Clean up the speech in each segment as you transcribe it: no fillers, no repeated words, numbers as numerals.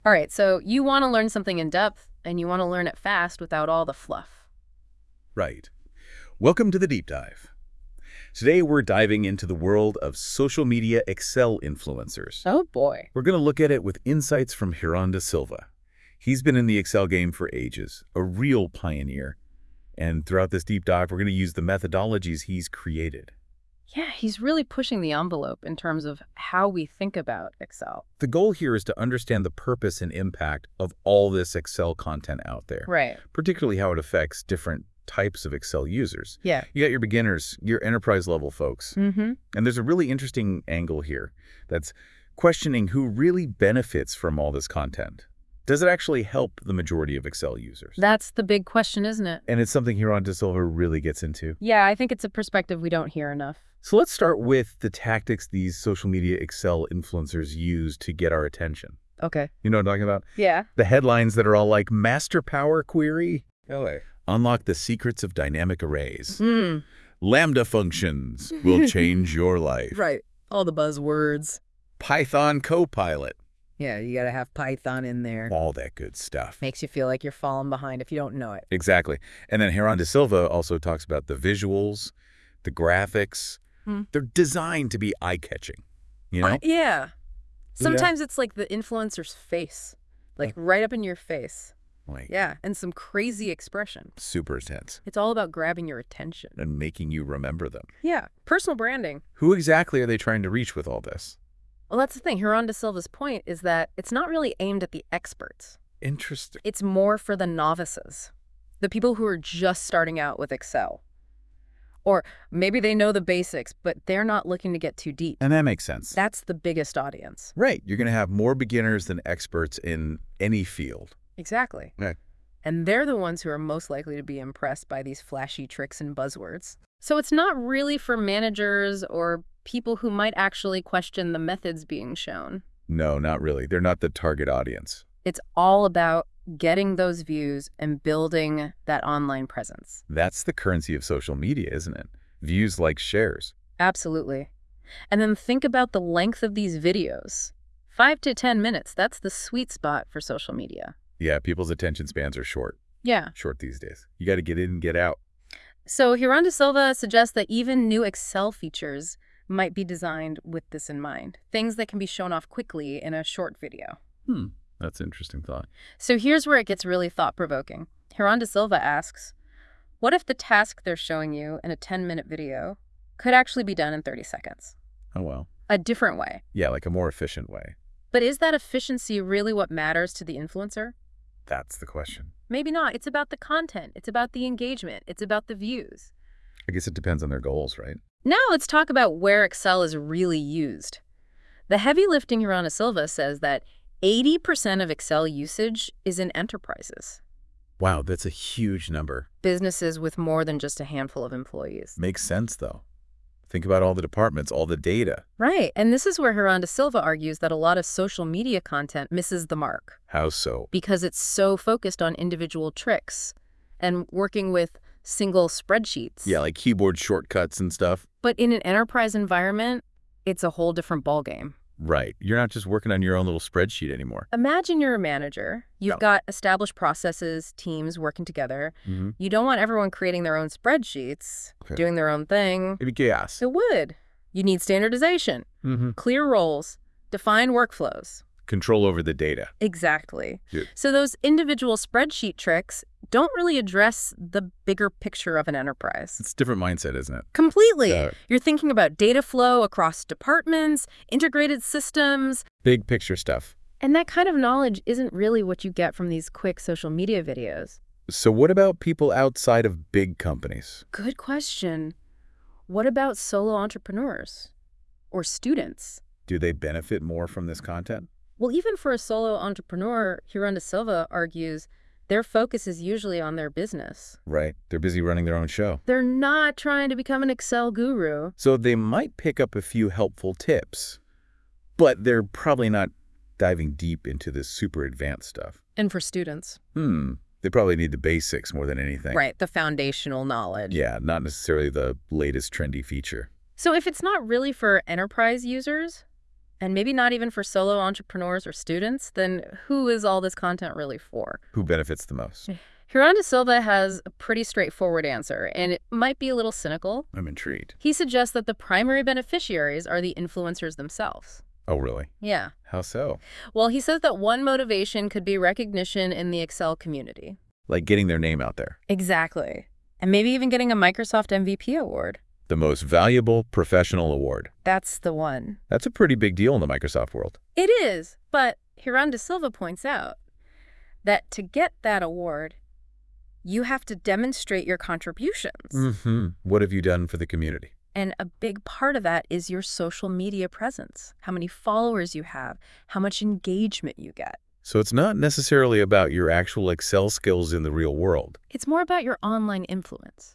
All right, so you want to learn something in depth, and you want to learn it fast without all the fluff. Right. Welcome to the Deep Dive. Today we're diving into the world of social media Excel influencers. Oh, boy. We're going to look at it with insights from Hiran Da Silva. He's been in the Excel game for ages, a real pioneer. And throughout this deep dive, we're going to use the methodologies he's created. Yeah, he's really pushing the envelope in terms of how we think about Excel. The goal here is to understand the purpose and impact of all this Excel content out there, Right. particularly how it affects different types of Excel users. Yeah. You got your beginners, your enterprise level folks. Mm-hmm. And there's a really interesting angle here that's questioning who really benefits from all this content. Does it actually help the majority of Excel users? That's the big question, isn't it? And it's something Hiran Da Silva really gets into. Yeah, I think it's a perspective we don't hear enough. So let's start with the tactics these social media Excel influencers use to get our attention. Okay. You know what I'm talking about? Yeah. The headlines that are all like, Master Power Query, unlock the secrets of dynamic arrays. Mm. Lambda functions will change your life. Right. All the buzzwords. Python Copilot. Yeah, you got to have Python in there. All that good stuff. Makes you feel like you're falling behind if you don't know it. Exactly. And then Hiran Da Silva also talks about the visuals, the graphics. They're designed to be eye-catching, you know? Yeah. Sometimes it's like the influencer's face, like right up in your face. Like, Yeah, and some crazy expression. super intense. It's all about grabbing your attention. And making you remember them. Yeah, personal branding. Who exactly are they trying to reach with all this? Well, that's the thing. Hiran Da Silva's point is that it's not really aimed at the experts. Interesting. It's more for the novices, the people who are just starting out with Excel. Or maybe they know the basics, but they're not looking to get too deep. And that makes sense. That's the biggest audience. Right. You're going to have more beginners than experts in any field. Exactly. Right. And they're the ones who are most likely to be impressed by these flashy tricks and buzzwords. So it's not really for managers or people who might actually question the methods being shown. No, not really. They're not the target audience. It's all about getting those views and building that online presence. That's the currency of social media, isn't it? Views like shares. Absolutely. And then think about the length of these videos. 5 to 10 minutes, that's the sweet spot for social media. Yeah, people's attention spans are short. Yeah. Short these days. You got to get in and get out. So Hiran Da Silva suggests that even new Excel features might be designed with this in mind. Things that can be shown off quickly in a short video. That's an interesting thought. So here's where it gets really thought-provoking. Hiran Da Silva asks, what if the task they're showing you in a 10-minute video could actually be done in 30 seconds? Oh, well. A different way. Yeah, like a more efficient way. But is that efficiency really what matters to the influencer? That's the question. Maybe not. It's about the content. It's about the engagement. It's about the views. I guess it depends on their goals, right? Now let's talk about where Excel is really used. The heavy lifting Hiran Da Silva says that 80% of Excel usage is in enterprises. Wow, that's a huge number. Businesses with more than just a handful of employees. Makes sense, though. Think about all the departments, all the data. Right, and this is where Hiran Da Silva argues that a lot of social media content misses the mark. How so? Because it's so focused on individual tricks and working with single spreadsheets. Yeah, like keyboard shortcuts and stuff. But in an enterprise environment, it's a whole different ballgame. Right. You're not just working on your own little spreadsheet anymore. Imagine you're a manager. You've got established processes, teams working together. You don't want everyone creating their own spreadsheets, doing their own thing. It'd be chaos. It would. You need standardization, clear roles, defined workflows. Control over the data. Exactly. Yeah. So those individual spreadsheet tricks don't really address the bigger picture of an enterprise. It's a different mindset, isn't it? Completely. Yeah. You're thinking about data flow across departments, integrated systems. Big picture stuff. And that kind of knowledge isn't really what you get from these quick social media videos. So what about people outside of big companies? Good question. What about solo entrepreneurs or students? Do they benefit more from this content? Well, even for a solo entrepreneur, Hiran Da Silva argues their focus is usually on their business. Right. They're busy running their own show. They're not trying to become an Excel guru. So they might pick up a few helpful tips, but they're probably not diving deep into this super advanced stuff. And for students. They probably need the basics more than anything. Right, the foundational knowledge. Yeah, not necessarily the latest trendy feature. So if it's not really for enterprise users, and maybe not even for solo entrepreneurs or students, then who is all this content really for? Who benefits the most? Huron de Silva has a pretty straightforward answer, and it might be a little cynical. I'm intrigued. He suggests that the primary beneficiaries are the influencers themselves. Oh, really? Yeah. How so? Well, he says that one motivation could be recognition in the Excel community. Like getting their name out there. Exactly. And maybe even getting a Microsoft MVP award. The most valuable professional award. That's the one. That's a pretty big deal in the Microsoft world. It is, but Huron de Silva points out that to get that award, you have to demonstrate your contributions. What have you done for the community? And a big part of that is your social media presence, how many followers you have, how much engagement you get. So it's not necessarily about your actual Excel skills in the real world. It's more about your online influence.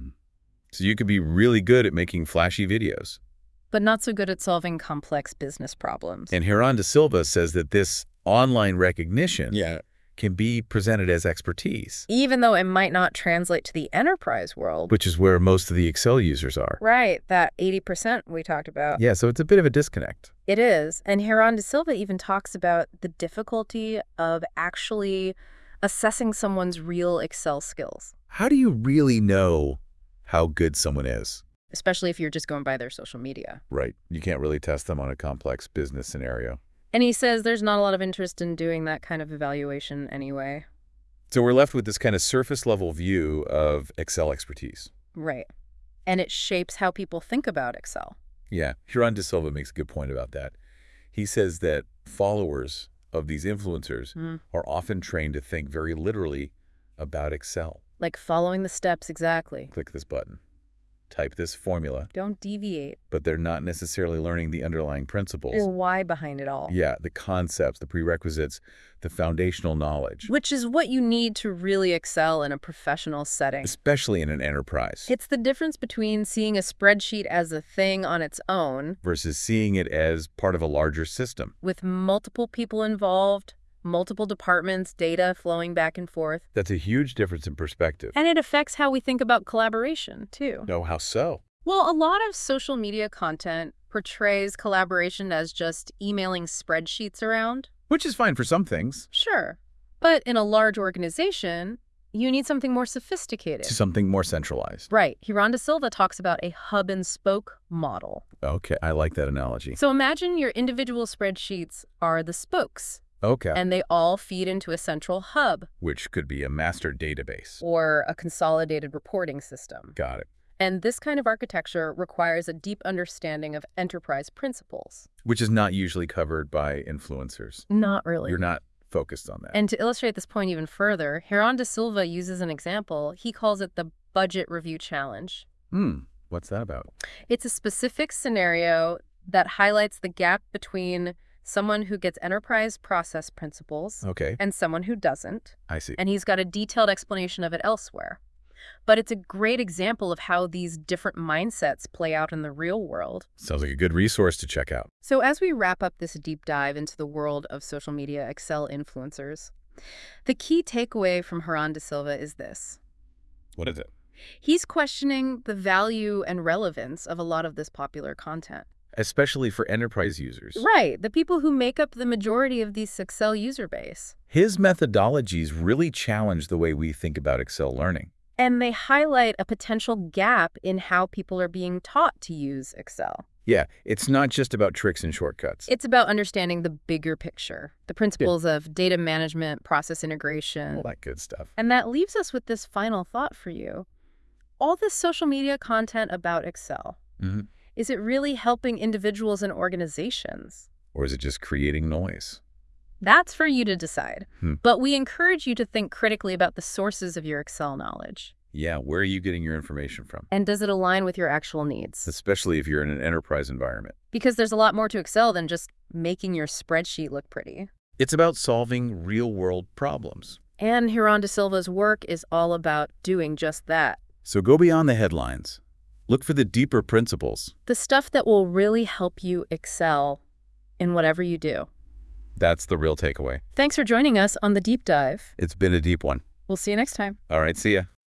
So you could be really good at making flashy videos. But not so good at solving complex business problems. And Huron de Silva says that this online recognition can be presented as expertise. Even though it might not translate to the enterprise world. Which is where most of the Excel users are. Right, that 80% we talked about. Yeah, so it's a bit of a disconnect. It is. And Huron de Silva even talks about the difficulty of actually assessing someone's real Excel skills. How do you really know how good someone is? Especially if you're just going by their social media. Right. You can't really test them on a complex business scenario. And he says there's not a lot of interest in doing that kind of evaluation anyway. So we're left with this kind of surface-level view of Excel expertise. Right. And it shapes how people think about Excel. Yeah, Huron de Silva makes a good point about that. He says that followers of these influencers are often trained to think very literally about Excel. Like following the steps exactly. Click this button. Type this formula. Don't deviate. But they're not necessarily learning the underlying principles. Or why behind it all. Yeah, the concepts, the prerequisites, the foundational knowledge. Which is what you need to really excel in a professional setting. Especially in an enterprise. It's the difference between seeing a spreadsheet as a thing on its own versus seeing it as part of a larger system. With multiple people involved, multiple departments, data flowing back and forth. That's a huge difference in perspective. And it affects how we think about collaboration, too. Oh, how so? Well, a lot of social media content portrays collaboration as just emailing spreadsheets around. Which is fine for some things. Sure. But in a large organization, you need something more sophisticated. Something more centralized. Right. Huron de Silva talks about a hub-and-spoke model. Okay, I like that analogy. So imagine your individual spreadsheets are the spokes. Okay. And they all feed into a central hub. Which could be a master database. Or a consolidated reporting system. Got it. And this kind of architecture requires a deep understanding of enterprise principles. Which is not usually covered by influencers. Not really. You're not focused on that. And to illustrate this point even further, Huron de Silva uses an example. He calls it the budget review challenge. What's that about? It's a specific scenario that highlights the gap between someone who gets enterprise process principles and someone who doesn't. I see. And he's got a detailed explanation of it elsewhere. But it's a great example of how these different mindsets play out in the real world. Sounds like a good resource to check out. So as we wrap up this deep dive into the world of social media Excel influencers, the key takeaway from Huron de Silva is this. What is it? He's questioning the value and relevance of a lot of this popular content. Especially for enterprise users. Right, the people who make up the majority of this Excel user base. His methodologies really challenge the way we think about Excel learning. And they highlight a potential gap in how people are being taught to use Excel. Yeah, it's not just about tricks and shortcuts. It's about understanding the bigger picture, the principles of data management, process integration. All that good stuff. And that leaves us with this final thought for you. All this social media content about Excel, is it really helping individuals and organizations? Or is it just creating noise? That's for you to decide. But we encourage you to think critically about the sources of your Excel knowledge. Yeah, where are you getting your information from? And does it align with your actual needs? Especially if you're in an enterprise environment. Because there's a lot more to Excel than just making your spreadsheet look pretty. It's about solving real-world problems. And Huron de Silva's work is all about doing just that. So go beyond the headlines. Look for the deeper principles. The stuff that will really help you excel in whatever you do. That's the real takeaway. Thanks for joining us on The Deep Dive. It's been a deep one. We'll see you next time. All right, see ya.